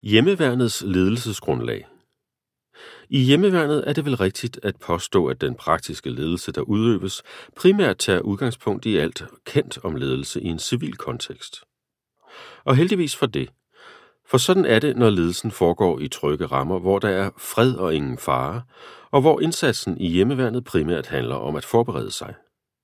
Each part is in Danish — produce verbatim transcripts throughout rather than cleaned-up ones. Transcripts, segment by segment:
Hjemmeværnets ledelsesgrundlag. I hjemmeværnet er det vel rigtigt at påstå, at den praktiske ledelse, der udøves, primært tager udgangspunkt i alt kendt om ledelse i en civil kontekst. Og heldigvis for det. For sådan er det, når ledelsen foregår i trygge rammer, hvor der er fred og ingen fare, og hvor indsatsen i hjemmeværnet primært handler om at forberede sig.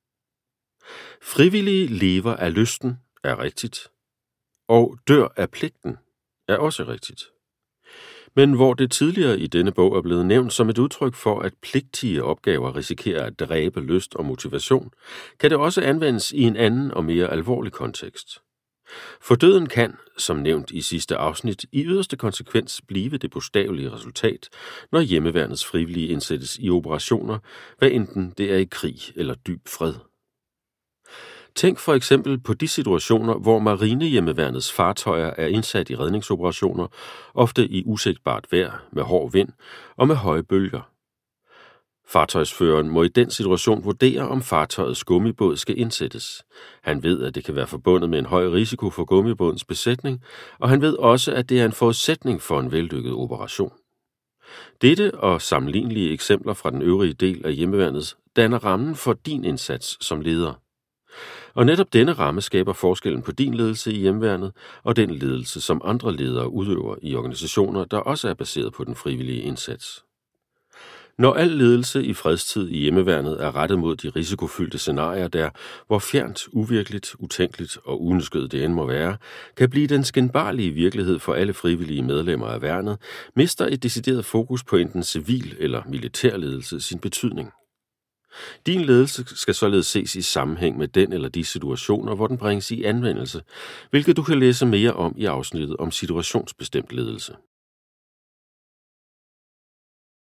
Frivillige lever af lysten er rigtigt, og dør af pligten er også rigtigt. Men hvor det tidligere i denne bog er blevet nævnt som et udtryk for, at pligtige opgaver risikerer at dræbe lyst og motivation, kan det også anvendes i en anden og mere alvorlig kontekst. For døden kan, som nævnt i sidste afsnit, i yderste konsekvens blive det bogstavelige resultat, når hjemmeværnets frivillige indsættes i operationer, hvad enten det er i krig eller dyb fred. Tænk for eksempel på de situationer, hvor marinehjemmeværnets fartøjer er indsat i redningsoperationer, ofte i usigtbart vejr, med hård vind og med høje bølger. Fartøjsføreren må i den situation vurdere, om fartøjets gummibåd skal indsættes. Han ved, at det kan være forbundet med en høj risiko for gummibådens besætning, og han ved også, at det er en forudsætning for en vellykket operation. Dette og sammenlignelige eksempler fra den øvrige del af hjemmeværnet danner rammen for din indsats som leder. Og netop denne ramme skaber forskellen på din ledelse i hjemmeværnet og den ledelse, som andre ledere udøver i organisationer, der også er baseret på den frivillige indsats. Når al ledelse i fredstid i hjemmeværnet er rettet mod de risikofyldte scenarier der, hvor fjernt, uvirkeligt, utænkeligt og uønsket det end må være, kan blive den skinbarlige virkelighed for alle frivillige medlemmer af værnet, mister et decideret fokus på enten civil eller militær ledelse sin betydning. Din ledelse skal således ses i sammenhæng med den eller de situationer, hvor den bringes i anvendelse, hvilket du kan læse mere om i afsnittet om situationsbestemt ledelse.